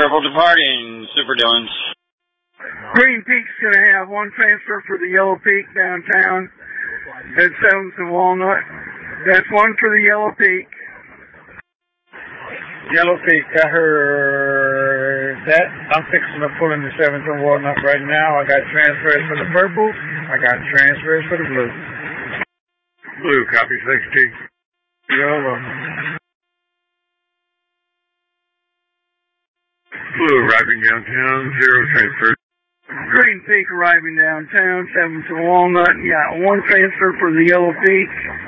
Purple departing, Super Dillons. Green Peak's going to have one transfer for the Yellow Peak downtown at 7th and Walnut. That's one for the Yellow Peak. Yellow Peak, I heard that. I'm fixing to pull in the 7th and Walnut right now. I got transfers for the purple. I got transfers for the blue. Blue, copy 60. Yellow. Blue arriving downtown, 0 transfer. Green Peak arriving downtown, 7th and Walnut. You got one transfer for the Yellow Peak.